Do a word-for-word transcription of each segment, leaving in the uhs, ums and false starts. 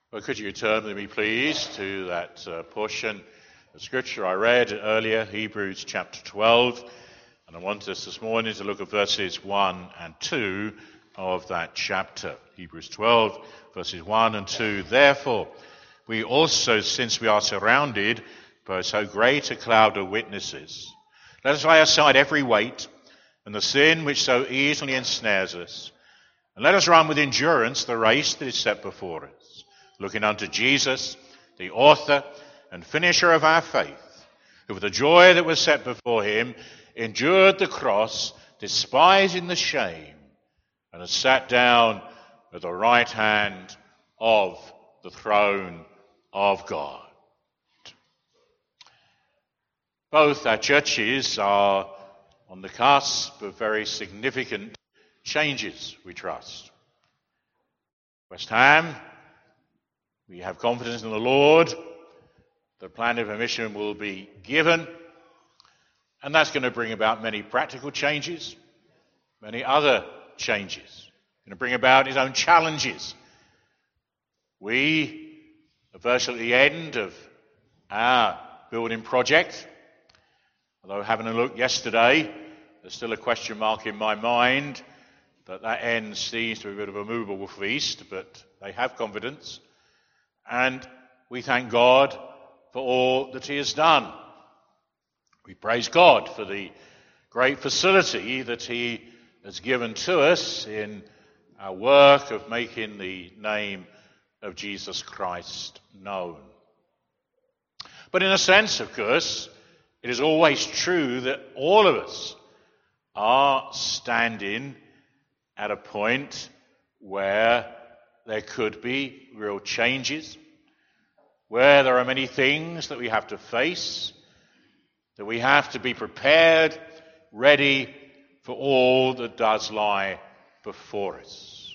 Well, could you turn with me, please, to that uh, portion of Scripture I read earlier, Hebrews chapter twelve. And I want us this morning to look at verses one and two of that chapter. Hebrews twelve, verses one and two. Therefore, we also, since we are surrounded by so great a cloud of witnesses, let us lay aside every weight and the sin which so easily ensnares us, and let us run with endurance the race that is set before us, looking unto Jesus, the author and finisher of our faith, who for the joy that was set before him endured the cross, despising the shame, and has sat down at the right hand of the throne of God. Both our churches are on the cusp of very significant changes, we trust. West Ham, we have confidence in the Lord. The plan of a mission will be given, and that's going to bring about many practical changes, many other changes. It's going to bring about its own challenges. We are virtually at the end of our building project, although having a look yesterday, there's still a question mark in my mind that that end seems to be a bit of a movable feast, but they have confidence. And we thank God for all that he has done. We praise God for the great facility that he has given to us in our work of making the name of Jesus Christ known. But in a sense, of course, it is always true that all of us are standing at a point where there could be real changes, where there are many things that we have to face, that we have to be prepared, ready for all that does lie before us.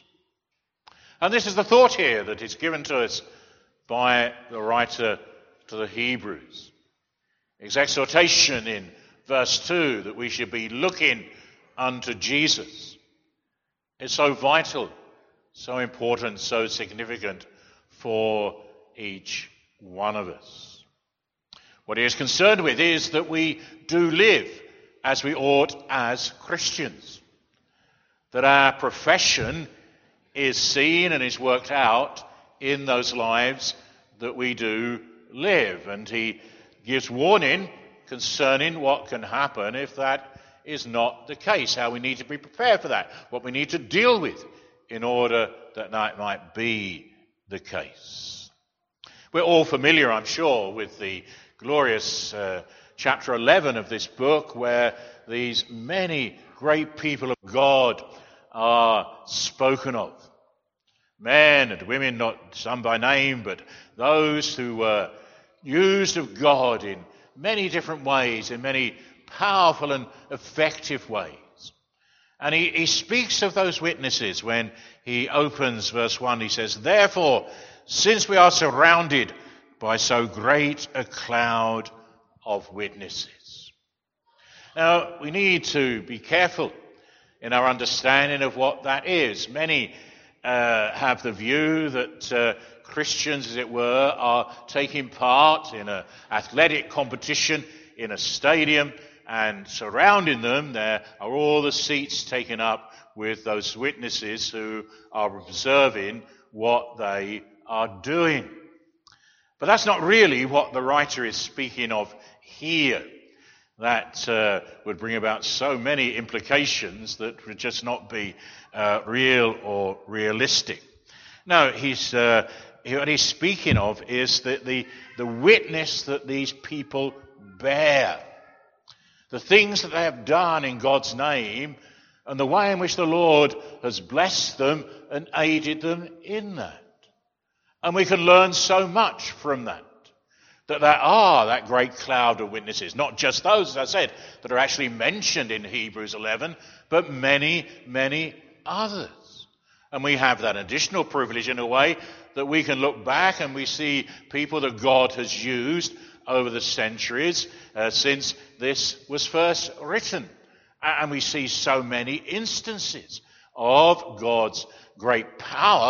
And this is the thought here that is given to us by the writer to the Hebrews. His exhortation in verse two that we should be looking unto Jesus. It's so vital, so important, so significant for each one of us. What he is concerned with is that we do live as we ought as Christians, that our profession is seen and is worked out in those lives that we do live. And he gives warning concerning what can happen if that is not the case, how we need to be prepared for that, what we need to deal with in order that that might be the case. We're all familiar, I'm sure, with the glorious uh, chapter eleven of this book where these many great people of God are spoken of. Men and women, not some by name, but those who were used of God in many different ways, in many powerful and effective ways. And he, he speaks of those witnesses when he opens verse one. He says, therefore, since we are surrounded by so great a cloud of witnesses. Now, we need to be careful in our understanding of what that is. Many uh, have the view that uh, Christians, as it were, are taking part in an athletic competition in a stadium, and surrounding them there are all the seats taken up with those witnesses who are observing what they are doing. But that's not really what the writer is speaking of here. That uh, would bring about so many implications that would just not be uh, real or realistic. No, he's uh, what he's speaking of is that the, the witness that these people bear, the things that they have done in God's name, and the way in which the Lord has blessed them and aided them in that. And we can learn so much from that. That there are that great cloud of witnesses, not just those, as I said, that are actually mentioned in Hebrews eleven, but many, many others. And we have that additional privilege in a way that we can look back and we see people that God has used over the centuries uh, since this was first written. And we see so many instances of God's great power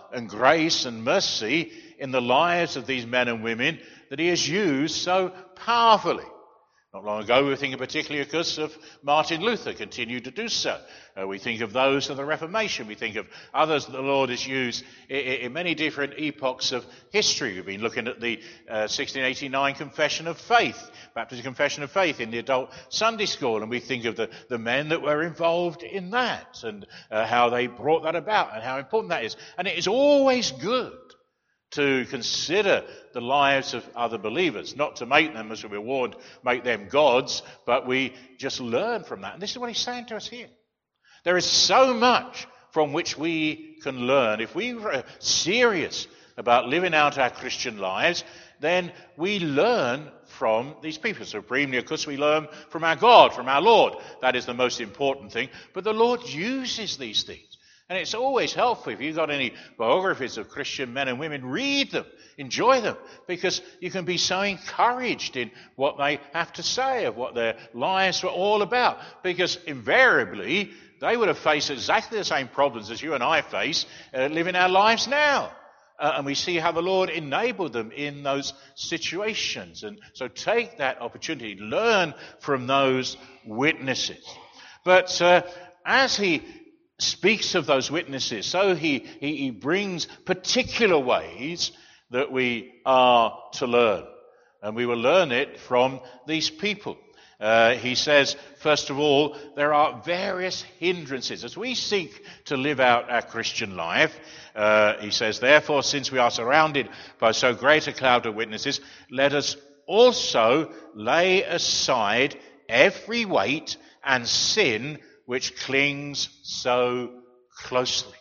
and grace and mercy in the lives of these men and women that he has used so powerfully. Not long ago, we were thinking particularly, of course, of Martin Luther, continued to do so. Uh, we think of those of the Reformation. We think of others that the Lord has used in, in many different epochs of history. We've been looking at the uh, sixteen eighty-nine Confession of Faith, Baptist Confession of Faith in the adult Sunday school, and we think of the, the men that were involved in that and uh, how they brought that about and how important that is. And it is always good to consider the lives of other believers, not to make them, as we were warned, make them gods, but we just learn from that. And this is what he's saying to us here. There is so much from which we can learn. If we are serious about living out our Christian lives, then we learn from these people. Supremely, of course, we learn from our God, from our Lord. That is the most important thing. But the Lord uses these things. And it's always helpful if you've got any biographies of Christian men and women, read them, enjoy them, because you can be so encouraged in what they have to say, of what their lives were all about. Because invariably, they would have faced exactly the same problems as you and I face uh, living our lives now. Uh, and we see how the Lord enabled them in those situations. And so take that opportunity, learn from those witnesses. But uh, as he speaks of those witnesses, so he, he, he brings particular ways that we are to learn. And we will learn it from these people. Uh, he says, first of all, there are various hindrances. As we seek to live out our Christian life, uh, he says, therefore, since we are surrounded by so great a cloud of witnesses, let us also lay aside every weight and sin which clings so closely.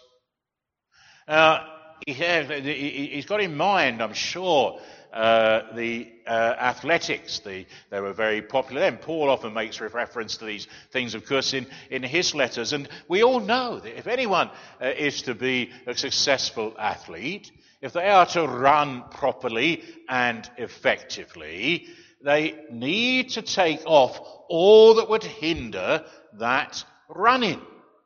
Uh, he has, he's got in mind, I'm sure, uh, the uh, athletics. The, they were very popular then. Paul often makes reference to these things, of course, in, in his letters. And we all know that if anyone uh, is to be a successful athlete, if they are to run properly and effectively, they need to take off all that would hinder that running,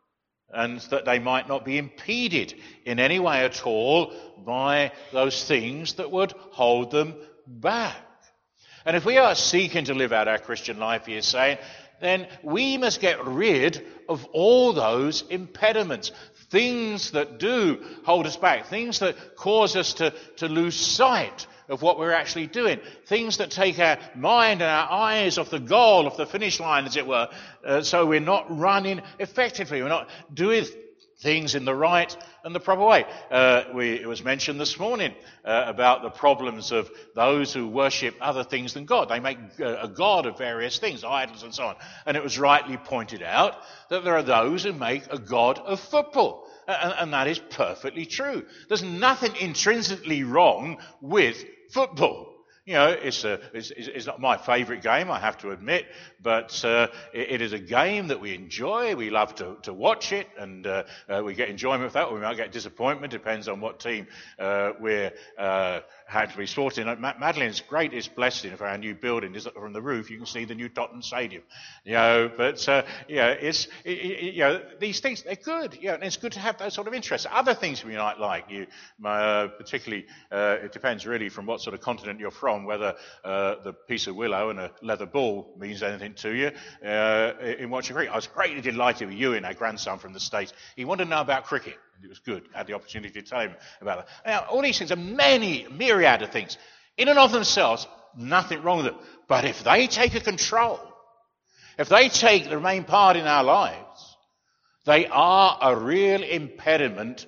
and that they might not be impeded in any way at all by those things that would hold them back. And if we are seeking to live out our Christian life, he is saying, then we must get rid of all those impediments, things that do hold us back, things that cause us to, to lose sight of what we're actually doing, things that take our mind and our eyes off the goal, off the finish line, as it were, uh, so we're not running effectively, we're not doing things in the right and the proper way. Uh, we, it was mentioned this morning uh, about the problems of those who worship other things than God. They make a, a god of various things, idols and so on. And it was rightly pointed out that there are those who make a god of football. And, and that is perfectly true. There's nothing intrinsically wrong with football. You know, it's, a, it's, it's not my favourite game, I have to admit, but uh, it, it is a game that we enjoy. We love to, to watch it, and uh, uh, we get enjoyment of that, or we might get disappointment, depends on what team uh, we're uh, had to be supporting. Madeline's greatest blessing for our new building is that from the roof you can see the new Tottenham Stadium. You know, but uh, you know, it's it, it, you know, these things, they're good. You know, and it's good to have those sort of interests. Other things we might like, you uh, particularly, uh, it depends really from what sort of continent you're from, whether uh, the piece of willow and a leather ball means anything to you uh, in what you agree. I was greatly delighted with Ewan, our grandson from the States. He wanted to know about cricket. It was good. I had the opportunity to tell him about that. Now, all these things are many, myriad of things. In and of themselves, nothing wrong with them. But if they take a control, if they take the main part in our lives, they are a real impediment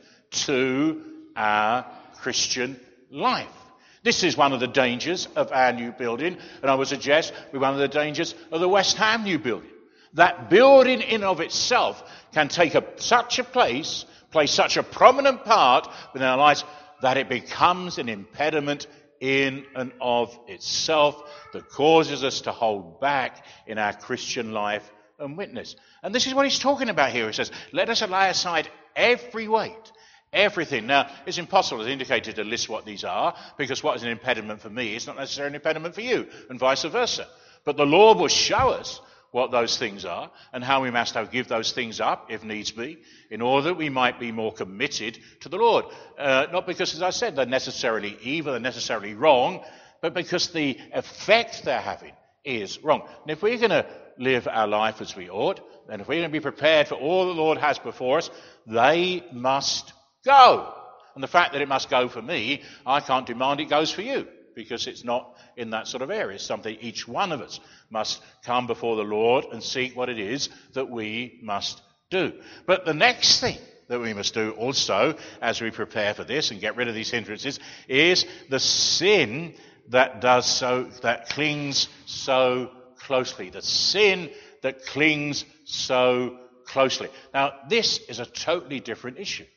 to our Christian life. This is one of the dangers of our new building, and I would suggest be one of the dangers of the West Ham new building. That building in and of itself can take a, such a place, play such a prominent part within our lives that it becomes an impediment in and of itself that causes us to hold back in our Christian life and witness. And this is what he's talking about here. He says, let us lay aside every weight, everything. Now, it's impossible, as indicated, to list what these are, because what is an impediment for me is not necessarily an impediment for you, and vice versa. But the Lord will show us what those things are and how we must give those things up, if needs be, in order that we might be more committed to the Lord. Uh, not because, as I said, they're necessarily evil, they're necessarily wrong, but because the effect they're having is wrong. And if we're going to live our life as we ought, and if we're going to be prepared for all the Lord has before us, they must go. And the fact that it must go for me, I can't demand it goes for you, because it's not in that sort of area. It's something each one of us must come before the Lord and seek what it is that we must do. But the next thing that we must do also, as we prepare for this and get rid of these hindrances, is the sin that does so, that clings so closely. The sin that clings so closely. Now, this is a totally different issue.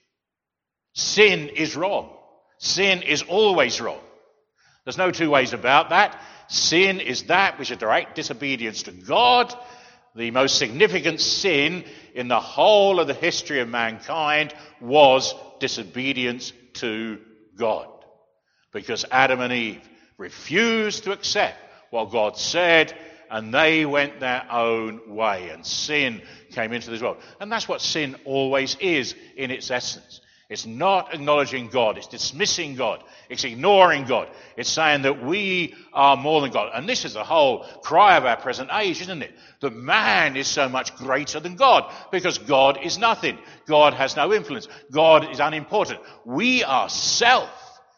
Sin is wrong. Sin is always wrong. There's no two ways about that. Sin is that which is direct disobedience to God. The most significant sin in the whole of the history of mankind was disobedience to God. Because Adam and Eve refused to accept what God said, and they went their own way, and sin came into this world. And that's what sin always is in its essence. It's not acknowledging God. It's dismissing God. It's ignoring God. It's saying that we are more than God. And this is the whole cry of our present age, isn't it? That man is so much greater than God, because God is nothing. God has no influence. God is unimportant. We ourselves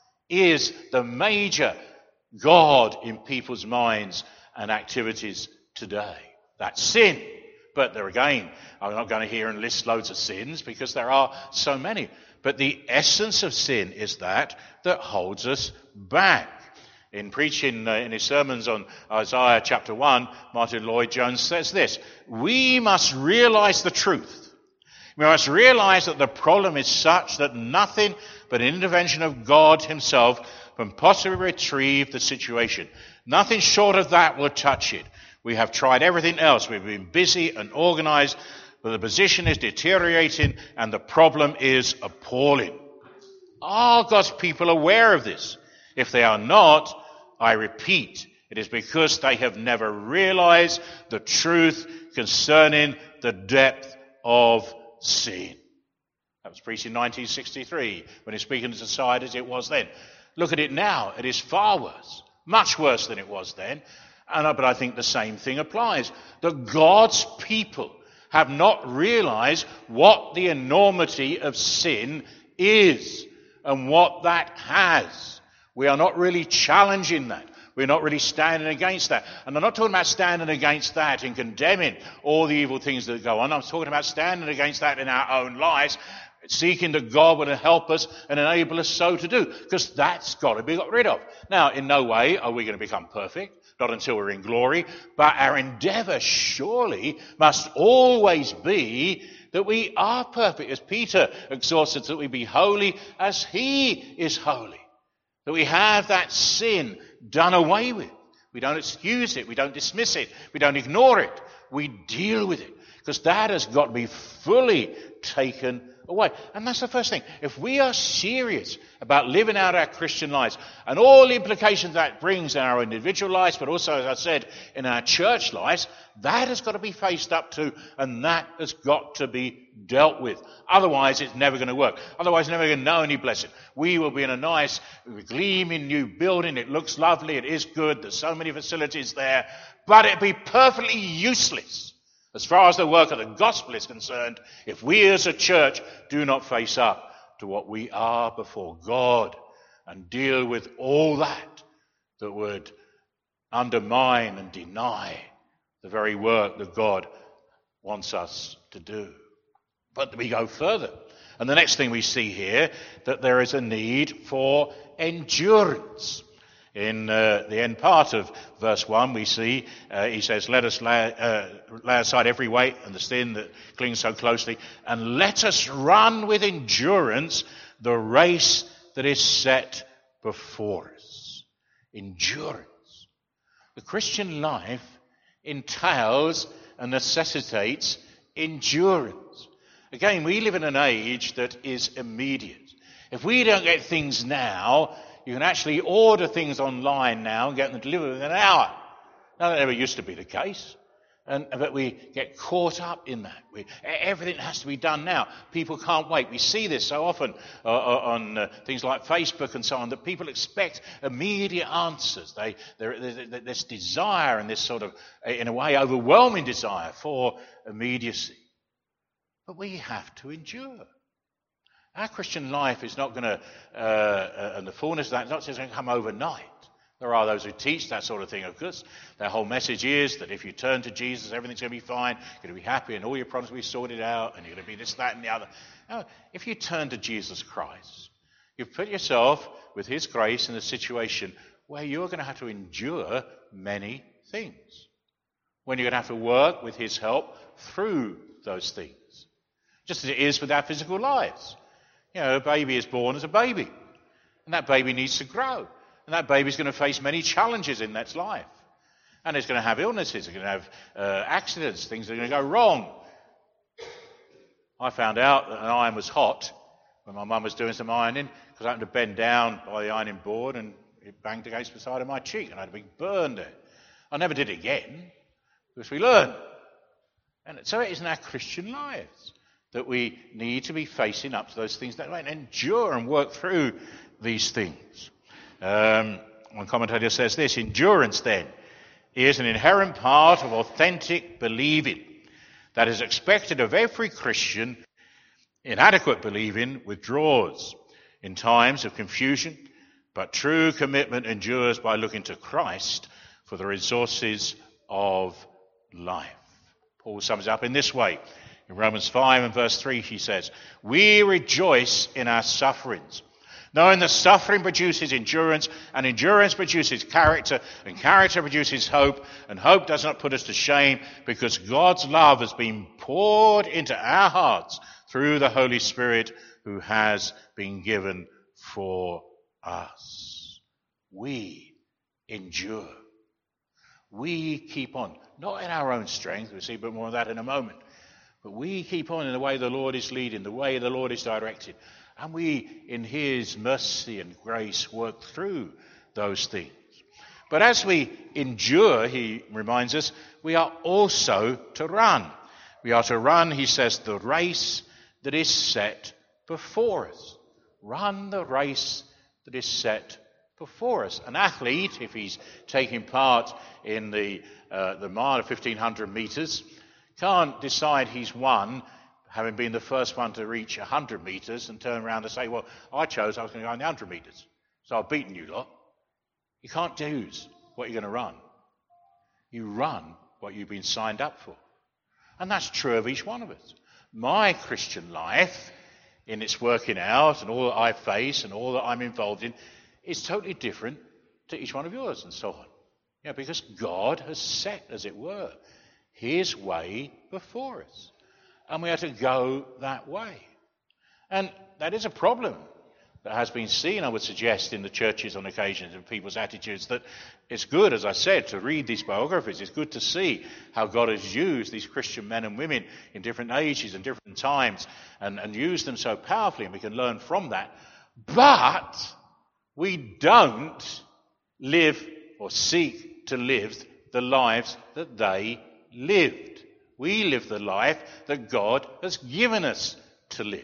is the major God in people's minds and activities today. That's sin. But there again, I'm not going to hear and list loads of sins, because there are so many. But the essence of sin is that that holds us back. In preaching uh, in his sermons on Isaiah chapter one, Martin Lloyd-Jones says this: we must realize the truth. We must realize that the problem is such that nothing but an intervention of God himself can possibly retrieve the situation. Nothing short of that will touch it. We have tried everything else. We've been busy and organized, but the position is deteriorating and the problem is appalling. Are God's people aware of this? If they are not, I repeat, it is because they have never realized the truth concerning the depth of sin. That was preached in nineteen sixty-three, when he's speaking to society as it was then. Look at it now. It is far worse, much worse than it was then. And, but I think the same thing applies. That God's people have not realized what the enormity of sin is and what that has. We are not really challenging that. We're not really standing against that. And I'm not talking about standing against that and condemning all the evil things that go on. I'm talking about standing against that in our own lives, seeking that God would help us and enable us so to do, because that's got to be got rid of. Now, in no way are we going to become perfect, not until we're in glory, but our endeavour surely must always be that we are perfect, as Peter exhorts us that we be holy as he is holy, that we have that sin done away with. We don't excuse it, we don't dismiss it, we don't ignore it, we deal with it, because that has got to be fully taken away. And that's the first thing. If we are serious about living out our Christian lives and all the implications that brings in our individual lives, but also, as I said, in our church lives, that has got to be faced up to, and that has got to be dealt with. Otherwise, it's never going to work. Otherwise, it's never going to know any blessing. We will be in a nice, gleaming new building. It looks lovely. It is good. There's so many facilities there. But it'd be perfectly useless as far as the work of the gospel is concerned, if we as a church do not face up to what we are before God and deal with all that that would undermine and deny the very work that God wants us to do. But we go further. And the next thing we see here, that there is a need for endurance. In uh, the end part of verse one, we see, uh, he says, let us lay, uh, lay aside every weight and the sin that clings so closely, and let us run with endurance the race that is set before us. Endurance. The Christian life entails and necessitates endurance. Again, we live in an age that is immediate. If we don't get things now, you can actually order things online now and get them delivered within an hour. Now, that never used to be the case. And but we get caught up in that. We, everything has to be done now. People can't wait. We see this so often uh, on uh, things like Facebook and so on, that people expect immediate answers. They, there's this desire and this sort of, in a way, overwhelming desire for immediacy. But we have to endure. Our Christian life is not going to, uh, uh, and the fullness of that is not just going to come overnight. There are those who teach that sort of thing, of course. Their whole message is that if you turn to Jesus, everything's going to be fine, you're going to be happy, and all your problems will be sorted out, and you're going to be this, that, and the other. No, if you turn to Jesus Christ, you've put yourself, with his grace, in a situation where you're going to have to endure many things. When you're going to have to work with his help through those things. Just as it is with our physical lives. You know, a baby is born as a baby, and that baby needs to grow. And that baby's going to face many challenges in its life. And it's going to have illnesses, it's going to have uh, accidents, things are going to go wrong. I found out that an iron was hot when my mum was doing some ironing, because I happened to bend down by the ironing board and it banged against the side of my cheek and I had a big burn there. I never did it again, because we learn. And so it is in our Christian lives that we need to be facing up to those things that way and endure and work through these things. Um, one commentator says this: endurance, then, is an inherent part of authentic believing that is expected of every Christian. Inadequate believing withdraws in times of confusion, but true commitment endures by looking to Christ for the resources of life. Paul sums it up in this way. In Romans five and verse three, he says, "We rejoice in our sufferings, knowing that suffering produces endurance, and endurance produces character, and character produces hope, and hope does not put us to shame, because God's love has been poured into our hearts through the Holy Spirit who has been given for us." We endure. We keep on, not in our own strength, we'll see a bit more of that in a moment, but we keep on in the way the Lord is leading, the way the Lord is directing. And we, in his mercy and grace, work through those things. But as we endure, he reminds us, we are also to run. We are to run, he says, the race that is set before us. Run the race that is set before us. An athlete, if he's taking part in the, uh, the mile of fifteen hundred metres, can't decide he's won having been the first one to reach one hundred metres and turn around and say, well, I chose I was going to go on the one hundred metres, so I've beaten you lot. You can't choose what you're going to run. You run what you've been signed up for. And that's true of each one of us. My Christian life, in its working out and all that I face and all that I'm involved in, is totally different to each one of yours and so on. You know, because God has set, as it were, his way before us. And we are to go that way. And that is a problem that has been seen, I would suggest, in the churches on occasions, in people's attitudes, that it's good, as I said, to read these biographies. It's good to see how God has used these Christian men and women in different ages and different times and, and used them so powerfully, and we can learn from that. But we don't live or seek to live the lives that they lived. We live the life that God has given us to live.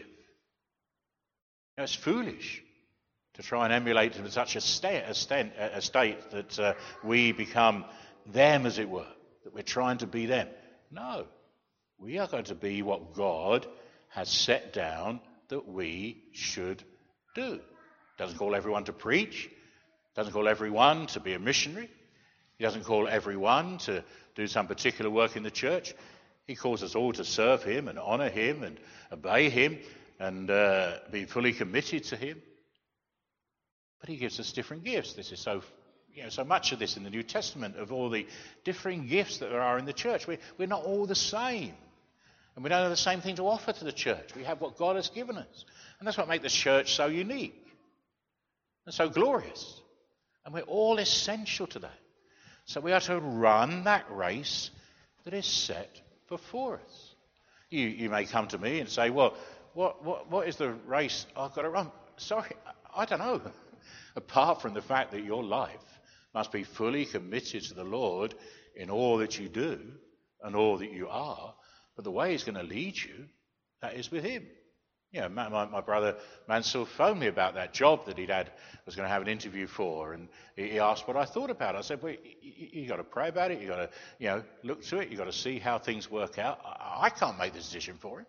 Now, it's foolish to try and emulate to such a state, a state, a state that uh, we become them, as it were, that we're trying to be them. No, we are going to be what God has set down that we should do. Doesn't call everyone to preach, doesn't call everyone to be a missionary, he doesn't call everyone to do some particular work in the church. He calls us all to serve him and honour him and obey him and uh, be fully committed to him. But he gives us different gifts. This is so, you know, so much of this in the New Testament, of all the differing gifts that there are in the church. We're, we're not all the same. And we don't have the same thing to offer to the church. We have what God has given us. And that's what makes the church so unique and so glorious. And we're all essential to that. So we are to run that race that is set before us. You, you may come to me and say, well, what, what, what is the race I've got to run? Sorry, I don't know. Apart from the fact that your life must be fully committed to the Lord in all that you do, and all that you are, but the way he's going to lead you, that is with him. You know, my, my brother Mansell phoned me about that job that he'd had, was going to have an interview for, and he asked what I thought about it. I said, well, you, you got to pray about it, you got to, you know, look to it, you got to see how things work out. I, I can't make the decision for him.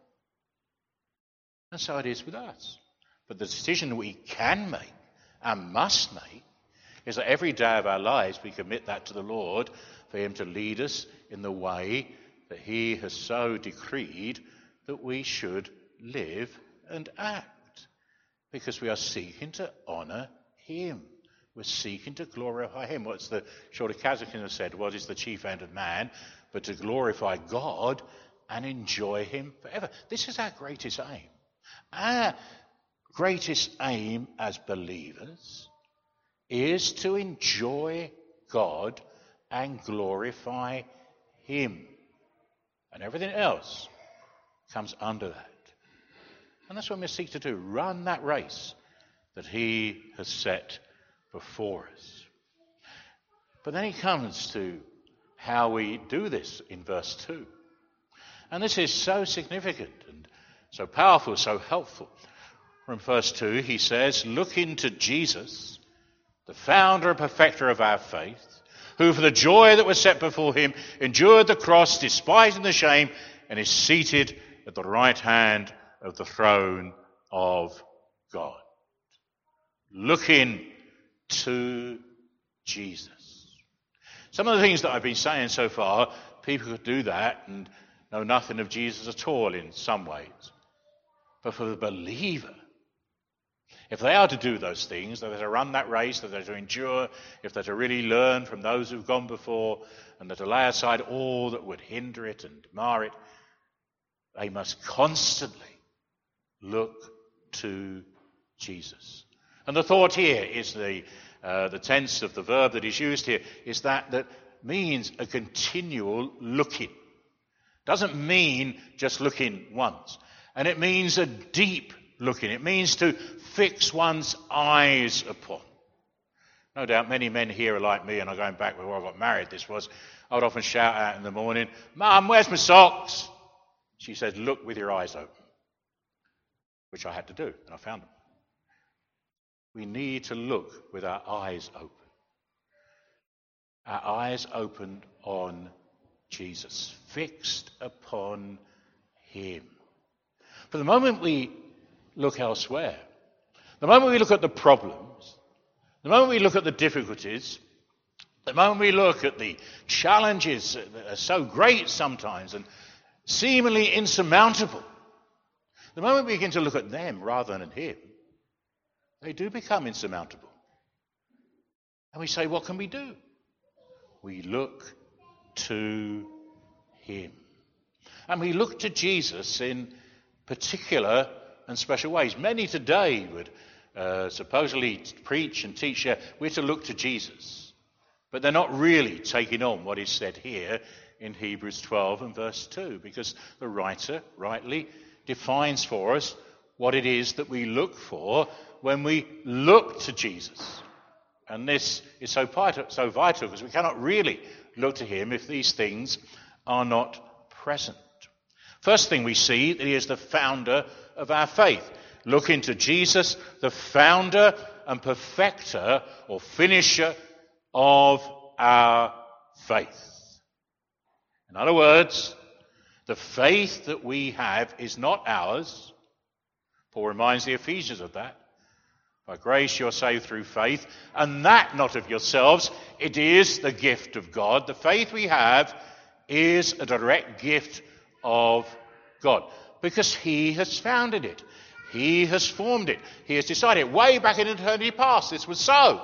And so it is with us. But the decision we can make and must make is that every day of our lives we commit that to the Lord for him to lead us in the way that he has so decreed that we should live and act, because we are seeking to honour him. We're seeking to glorify him. What's the Shorter Catechism has said? What is the chief end of man but to glorify God and enjoy him forever? This is our greatest aim. Our greatest aim as believers is to enjoy God and glorify him. And everything else comes under that. And that's what we seek to do, run that race that he has set before us. But then he comes to how we do this in verse two. And this is so significant and so powerful, so helpful. From verse two, he says, look into Jesus, the founder and perfecter of our faith, who for the joy that was set before him endured the cross, despising the shame, and is seated at the right hand of the throne of God. Looking to Jesus. Some of the things that I've been saying so far, people could do that and know nothing of Jesus at all in some ways. But for the believer, if they are to do those things, that they're to run that race, that they're to endure, if they're to really learn from those who've gone before, and they're to lay aside all that would hinder it and mar it, they must constantly look to Jesus. And the thought here is the uh, the tense of the verb that is used here is that that means a continual looking. Doesn't mean just looking once. And it means a deep looking. It means to fix one's eyes upon. No doubt many men here are like me, and I'm going back before I got married, this was, I would often shout out in the morning, Mum, where's my socks? She said, look with your eyes open. Which I had to do, and I found them. We need to look with our eyes open. Our eyes opened on Jesus, fixed upon him. For the moment we look elsewhere, the moment we look at the problems, the moment we look at the difficulties, the moment we look at the challenges that are so great sometimes and seemingly insurmountable, the moment we begin to look at them rather than him, they do become insurmountable. And we say, what can we do? We look to him. And we look to Jesus in particular and special ways. Many today would uh, supposedly preach and teach, uh, we're to look to Jesus. But they're not really taking on what is said here in Hebrews twelve and verse two, because the writer rightly defines for us what it is that we look for when we look to Jesus. And this is so vital, so vital because we cannot really look to him if these things are not present. First thing we see, that he is the founder of our faith. Look into Jesus, the founder and perfecter or finisher of our faith. In other words, the faith that we have is not ours. Paul reminds the Ephesians of that. By grace you're saved through faith, and that not of yourselves. It is the gift of God. The faith we have is a direct gift of God, because he has founded it. He has formed it. He has decided way back in eternity past this was so.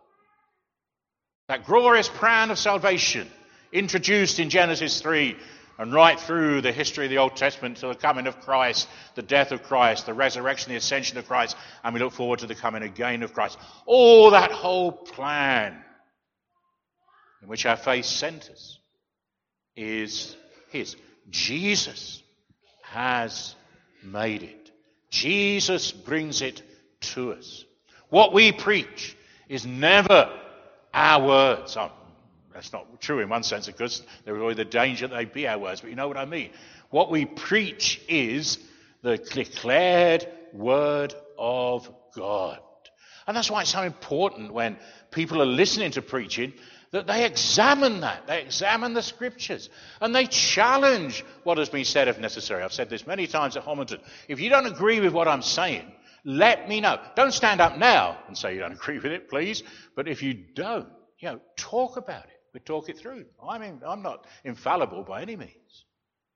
That glorious plan of salvation introduced in Genesis three and right through the history of the Old Testament to the coming of Christ, the death of Christ, the resurrection, the ascension of Christ, and we look forward to the coming again of Christ. All that whole plan in which our faith centers is his. Jesus has made it. Jesus brings it to us. What we preach is never our words. Oh, that's not true in one sense, of course. There is always the danger that they be our words, but you know what I mean. What we preach is the declared word of God. And that's why it's so important when people are listening to preaching that they examine that. They examine the scriptures. And they challenge what has been said if necessary. I've said this many times at Homerton. If you don't agree with what I'm saying, let me know. Don't stand up now and say you don't agree with it, please. But if you don't, you know, talk about it. We talk it through. I mean, I'm not infallible by any means.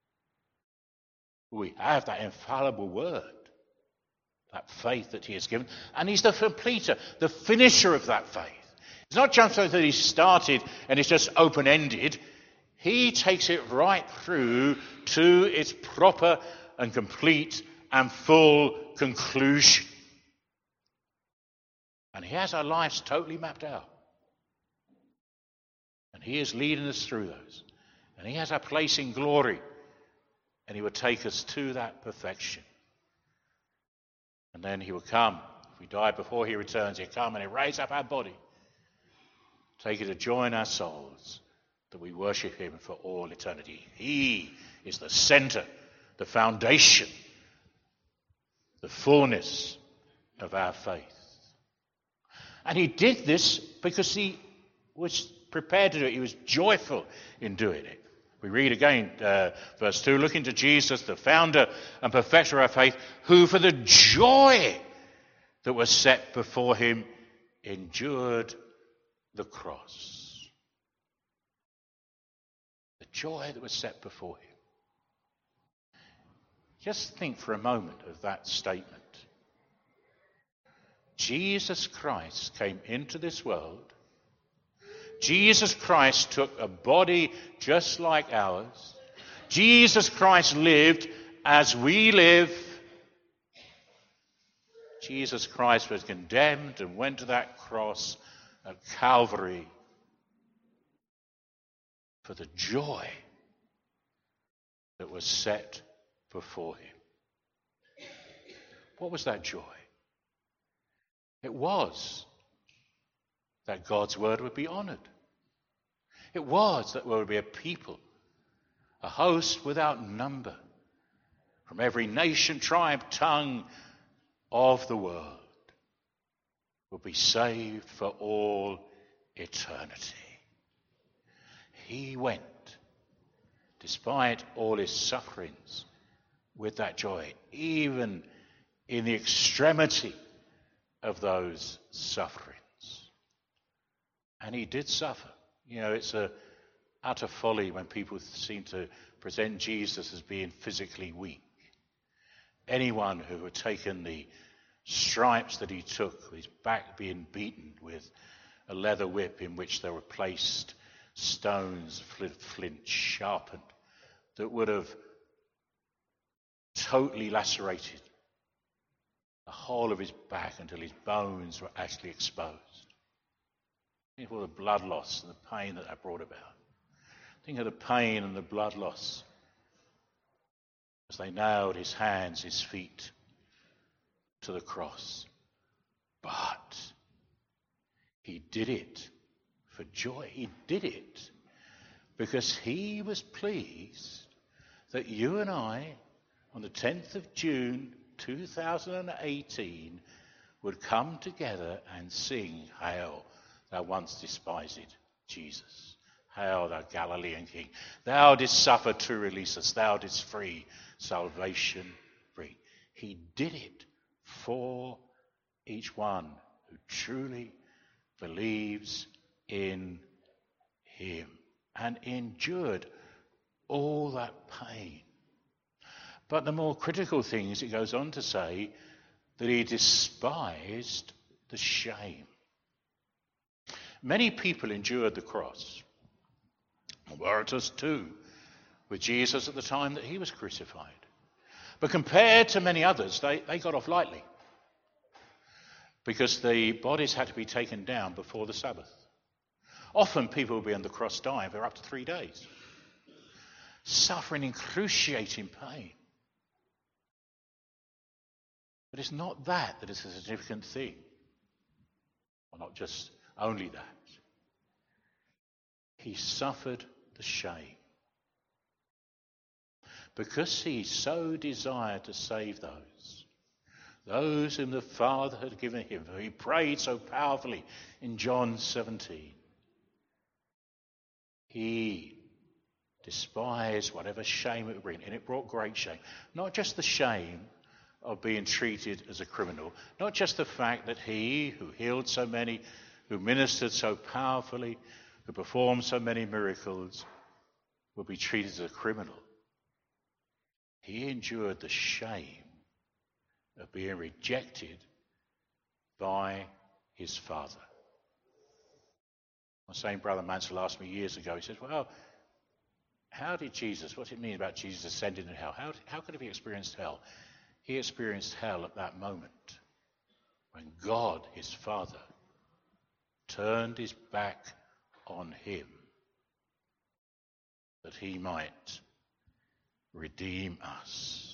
We have that infallible word, that faith that he has given. And he's the completer, the finisher of that faith. It's not just so that he started and it's just open-ended. He takes it right through to its proper and complete and full conclusion. And he has our lives totally mapped out. And he is leading us through those. And he has our place in glory. And he will take us to that perfection. And then he will come. If we die before he returns, he'll come and he'll raise up our body. Take it to join our souls, that we worship him for all eternity. He is the center, the foundation, the fullness of our faith. And he did this because he was prepared to do it. He was joyful in doing it. We read again, uh, verse two, looking to Jesus, the founder and perfecter of our faith, who for the joy that was set before him endured the cross. The joy that was set before him. Just think for a moment of that statement. Jesus Christ came into this world. Jesus Christ took a body just like ours. Jesus Christ lived as we live. Jesus Christ was condemned and went to that cross at Calvary for the joy that was set before him. What was that joy? It was that God's word would be honored. It was that there would be a people, a host without number, from every nation, tribe, tongue of the world, would be saved for all eternity. He went, despite all his sufferings, with that joy, even in the extremity of those sufferings. And he did suffer. You know, it's a utter folly when people seem to present Jesus as being physically weak. Anyone who had taken the stripes that he took, his back being beaten with a leather whip in which there were placed stones, flint, flint sharpened, that would have totally lacerated the whole of his back until his bones were actually exposed. Think of all the blood loss and the pain that that brought about. Think of the pain and the blood loss as they nailed his hands, his feet to the cross. But he did it for joy. He did it because he was pleased that you and I, on the tenth of June two thousand eighteen, would come together and sing, "Hail, thou once despised Jesus. Hail, thou Galilean King. Thou didst suffer to release us. Thou didst free salvation free." He did it for each one who truly believes in him and endured all that pain. But the more critical thing is it goes on to say that he despised the shame. Many people endured the cross. Orators too, with Jesus at the time that he was crucified. But compared to many others, they, they got off lightly. Because the bodies had to be taken down before the Sabbath. Often people will be on the cross dying for up to three days. Suffering excruciating pain. But it's not that that is a significant thing. Well, not just only that. he suffered the shame. Because he so desired to save those, those whom the Father had given him, for he prayed so powerfully in John seventeen. He despised whatever shame it would bring, and it brought great shame. Not just the shame of being treated as a criminal, not just the fact that he, who healed so many, who ministered so powerfully, who performed so many miracles, would be treated as a criminal. He endured the shame of being rejected by his Father. My same brother Mansell asked me years ago, he said, well, how did Jesus, what did it mean about Jesus ascending to hell? How, how could he have experienced hell? He experienced hell at that moment when God, his Father, turned his back on him that he might redeem us.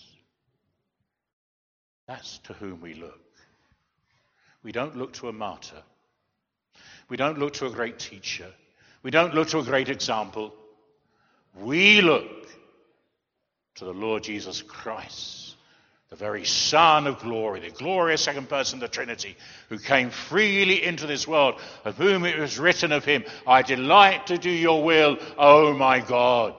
That's to whom we look. We don't look to a martyr. We don't look to a great teacher. We don't look to a great example. We look to the Lord Jesus Christ, the very Son of glory, the glorious second person of the Trinity, who came freely into this world, of whom it was written of him, I delight to do your will, O my God.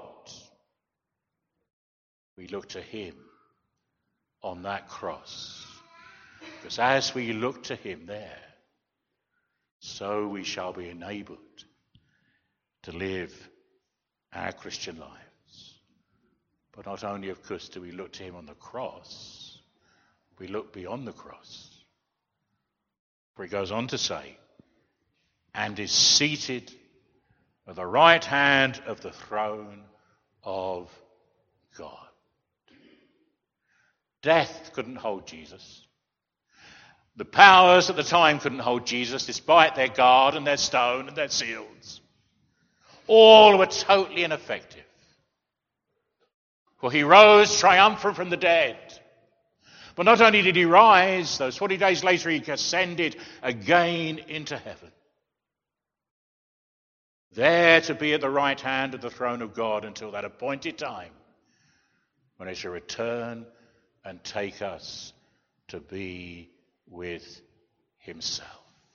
We look to him on that cross, because as we look to him there, so we shall be enabled to live our Christian lives. But not only, of course, do we look to him on the cross, we look beyond the cross. For he goes on to say, and is seated at the right hand of the throne of God. Death couldn't hold Jesus. The powers at the time couldn't hold Jesus, despite their guard and their stone and their shields. All were totally ineffective. For he rose triumphant from the dead. But not only did he rise, those forty days later he ascended again into heaven. There to be at the right hand of the throne of God until that appointed time when he shall return and take us to be with himself.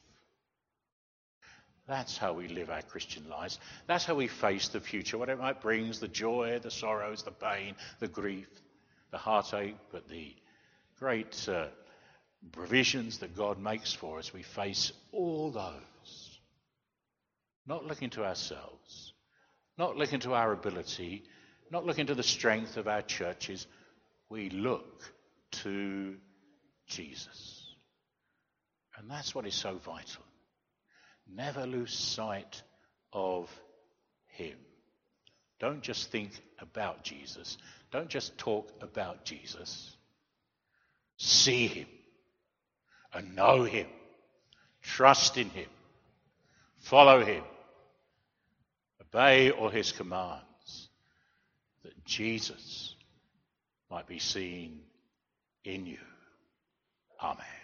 That's how we live our Christian lives. That's how we face the future, whatever it might bring, the joy, the sorrows, the pain, the grief, the heartache, but the great uh, provisions that God makes for us. We face all those, not looking to ourselves, not looking to our ability, not looking to the strength of our churches. We look to Jesus. And that's what is so vital. Never lose sight of him. Don't just think about Jesus. Don't just talk about Jesus. See him and know him. Trust in him. Follow him. Obey all his commands, that Jesus might be seen in you. Amen.